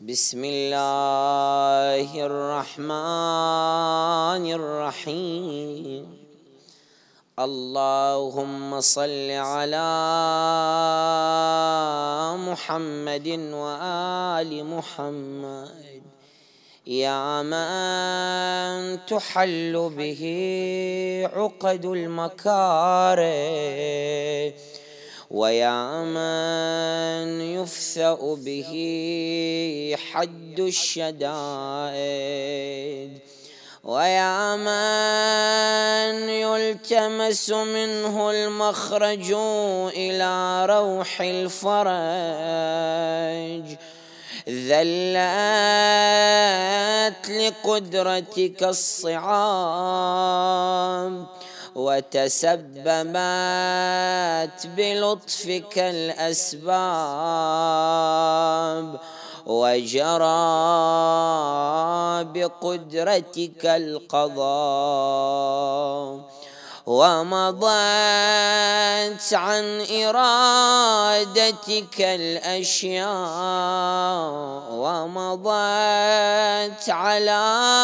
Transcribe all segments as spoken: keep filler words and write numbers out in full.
بسم الله الرحمن الرحيم. اللهم صل على محمد وآل محمد يا من تحل به عقد المكاره، ويا من يفثأ به حد الشدائد، ويا من يلتمس منه المخرج إلى روح الفرج. ذلت لقدرتك الصعاب، وتسببت بلطفك الأسباب، وجرى بقدرتك القضاء، ومضت عن إرادتك الأشياء، ومضت على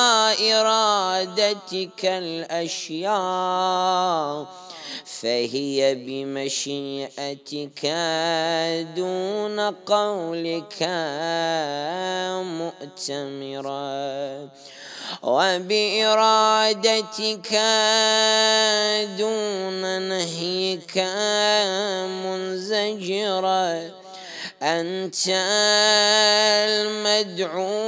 إرادتك الأشياء، فهي بمشيئتك دون قولك مؤتمرة، وبإرادتك دون نهيك منزجرة. أنت المدعو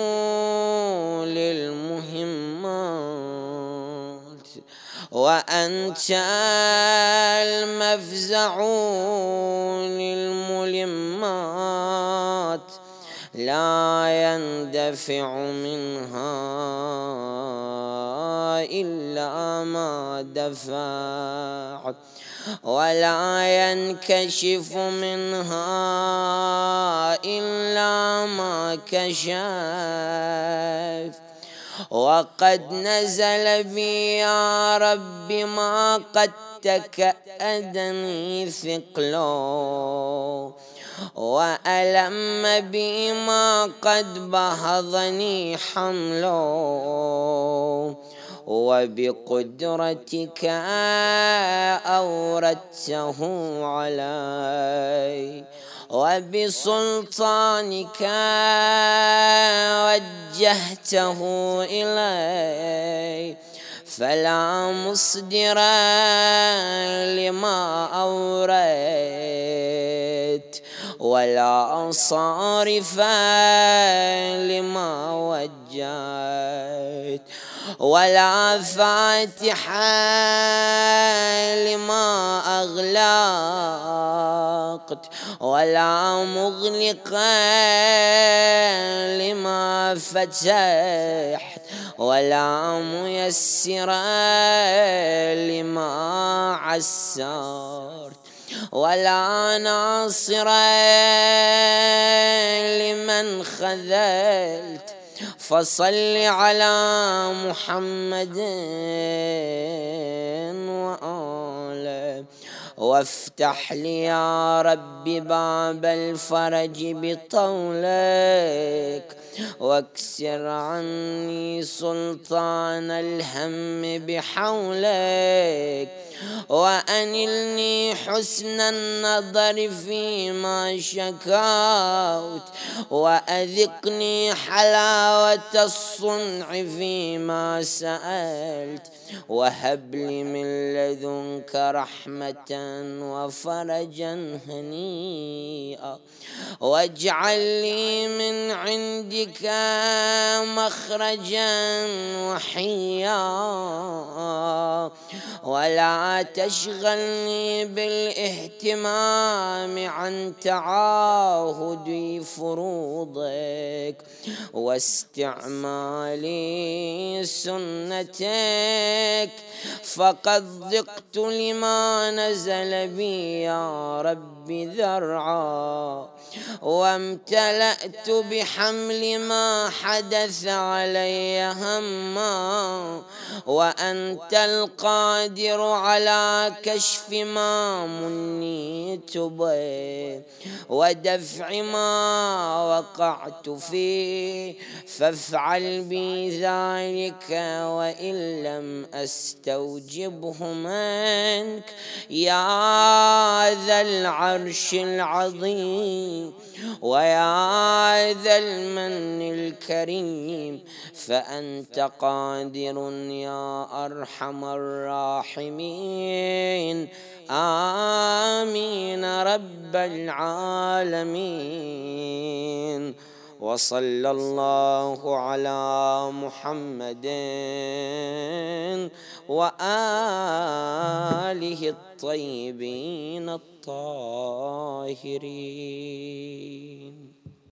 للمهمات، وأنت المفزع للملمات، لا يندفع منها إلا ما دفع، ولا ينكشف منها إلا ما كشف. وقد نزل بي يا رب ما قد تكأدني ثقله، وألم بي ما قد بهضني حمله، وبقدرتك أوردته علي، وبسلطانك وجهته إلي، فلا مصدر لما أوردت، ولا صارف لما وجهت، ولا فاتح لما أغلقت، ولا مغلق لما فتحت، ولا ميسر لما عسرت، ولا ناصر لمن خذلت. فصل على محمد وآله، وافتح لي يا رب باب الفرج بطولك، واكسر عني سلطان الهم بحولك، وأنلني حسن النظر فيما شكوت، وأذقني حلاوة الصنع فيما سألت، وهب لي من لدنك رحمة وفرجا هنيئا، واجعل لي من عندك مخرجا وحيا، ولا تشغلني بالاهتمام عن تعاهد فروضك واستعمال سنتك، فقد ضقت لما نزل بي يا رب ذرعا، وامتلأت بحمل ما حدث علي هما، وأنت القادر على كشف ما منيت به ودفع ما وقعت فيه، فافعل بي ذلك وإن لم أستوجبه منك يا ذا العرش العظيم ويا ذا المن الكريم، فأنت قادر يا أرحم الراحمين. آمين رب العالمين. وصلى الله على محمد وآله الطيبين الطاهرين.